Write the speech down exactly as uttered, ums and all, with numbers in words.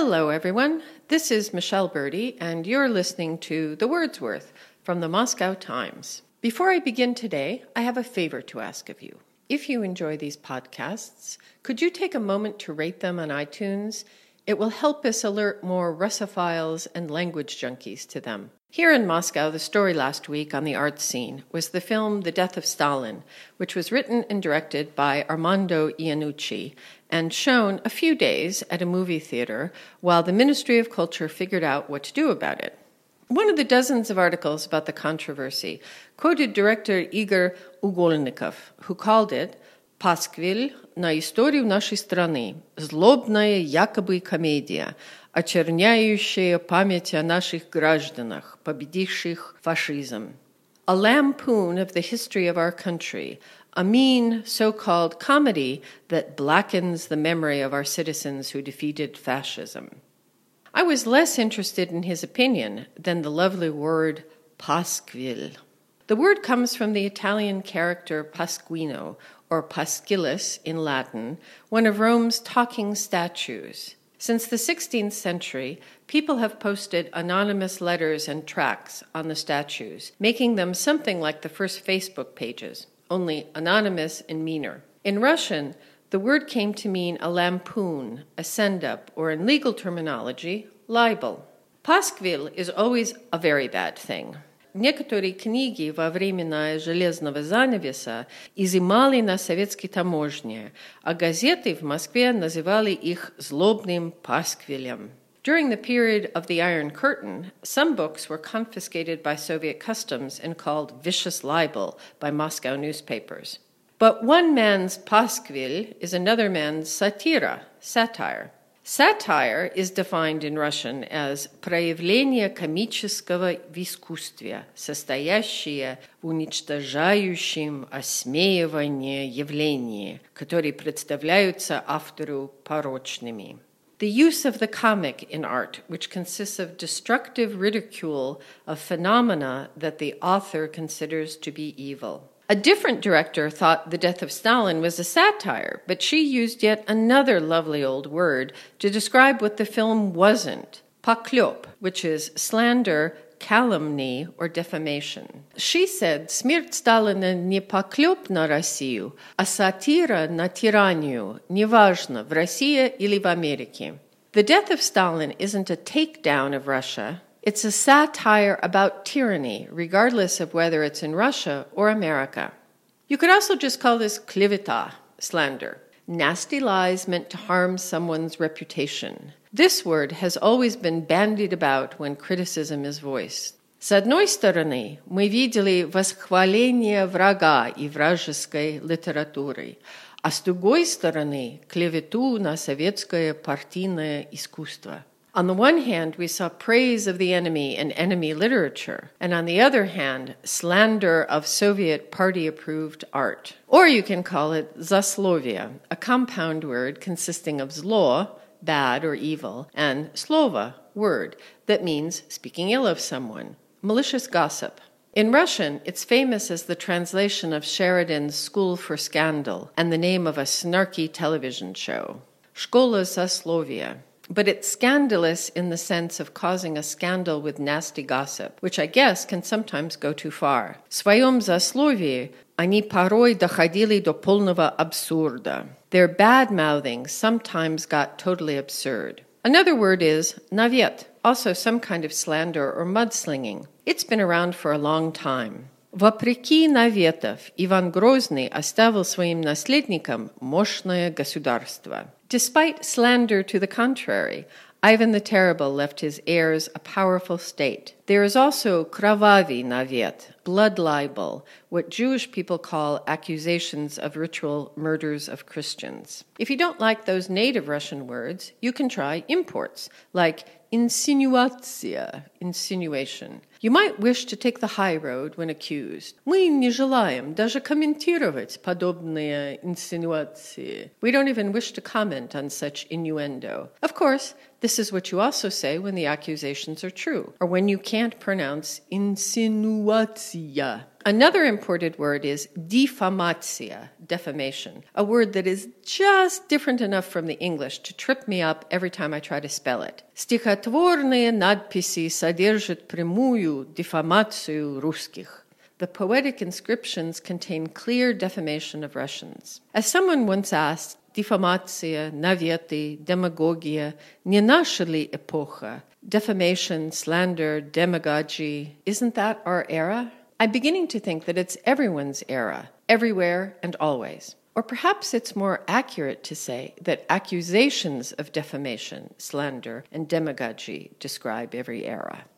Hello, everyone. This is Michelle Birdie, and you're listening to The Wordsworth from the Moscow Times. Before I begin today, I have a favor to ask of you. If you enjoy these podcasts, could you take a moment to rate them on iTunes? It will help us alert more Russophiles and language junkies to them. Here in Moscow, the story last week on the art scene was the film The Death of Stalin, which was written and directed by Armando Iannucci and shown a few days at a movie theater while the Ministry of Culture figured out what to do about it. One of the dozens of articles about the controversy quoted director Igor Ugolnikov, who called it «Пасквиль на историю нашей страны, злобная якобы комедия, очерняющая память о наших гражданах, победивших фашизм». A lampoon of the history of our country, a mean so-called comedy that blackens the memory of our citizens who defeated fascism. I was less interested in his opinion than the lovely word «Пасквиль». The word comes from the Italian character Pasquino, or Pasquillus in Latin, one of Rome's talking statues. Since the sixteenth century, people have posted anonymous letters and tracts on the statues, making them something like the first Facebook pages, only anonymous and meaner. In Russian, the word came to mean a lampoon, a send-up, or in legal terminology, libel. Пасквиль is always a very bad thing. Некоторые книги во времена железного занавеса изымали на советской таможне, а газеты в Москве называли их злобным пасквилем. During the period of the Iron Curtain, some books were confiscated by Soviet customs and called vicious libel by Moscow newspapers. But one man's paskvil is another man's satira, satire. Satire is defined in Russian as проявление комического в искусстве, состоящее в уничтожающем осмеивании явлений, которые представляются автору порочными. The use of the comic in art, which consists of destructive ridicule of phenomena that the author considers to be evil. A different director thought The Death of Stalin was a satire, but she used yet another lovely old word to describe what the film wasn't, paklep, which is slander, calumny, or defamation. She said, «Смерть Сталина не поклеп на Россию, а сатира на тиранию, неважно, в России или в Америке». The death of Stalin isn't a takedown of Russia. It's a satire about tyranny, regardless of whether it's in Russia or America. You could also just call this kleveta, slander, nasty lies meant to harm someone's reputation. This word has always been bandied about when criticism is voiced. С одной стороны, мы видели восхваление врага и вражеской литературы, а с другой стороны, клевету на советское партийное искусство. On the one hand, we saw praise of the enemy and enemy literature, and on the other hand, slander of Soviet party-approved art. Or you can call it zaslovia, a compound word consisting of zlo, bad or evil, and slova, word, that means speaking ill of someone, malicious gossip. In Russian, it's famous as the translation of Sheridan's School for Scandal and the name of a snarky television show, Shkola Zaslovia. But it's scandalous in the sense of causing a scandal with nasty gossip, which I guess can sometimes go too far. В своем засловии они порой доходили до полного абсурда. Their bad-mouthing sometimes got totally absurd. Another word is navet, also some kind of slander or mudslinging. It's been around for a long time. Вопреки наветов, Иван Грозный оставил своим наследникам мощное государство. Despite slander to the contrary, Ivan the Terrible left his heirs a powerful state. There is also kravavi navet, blood libel, what Jewish people call accusations of ritual murders of Christians. If you don't like those native Russian words, you can try imports, like insinuatsiya, insinuation. You might wish to take the high road when accused. Мы не желаем даже комментировать подобные инсинуации. We don't even wish to comment on such innuendo. Of course, this is what you also say when the accusations are true, or when you can't pronounce insinuatsiya. Another imported word is diffamatia, defamation, a word that is just different enough from the English to trip me up every time I try to spell it. Стихотворные надписи содержат прямую дефамацию русских. The poetic inscriptions contain clear defamation of Russians. As someone once asked, diffamatia, naveты, demagogia, не наша ли эпоха? Defamation, slander, demagogy, isn't that our era? I'm beginning to think that it's everyone's era, everywhere and always. Or perhaps it's more accurate to say that accusations of defamation, slander, and demagogy describe every era.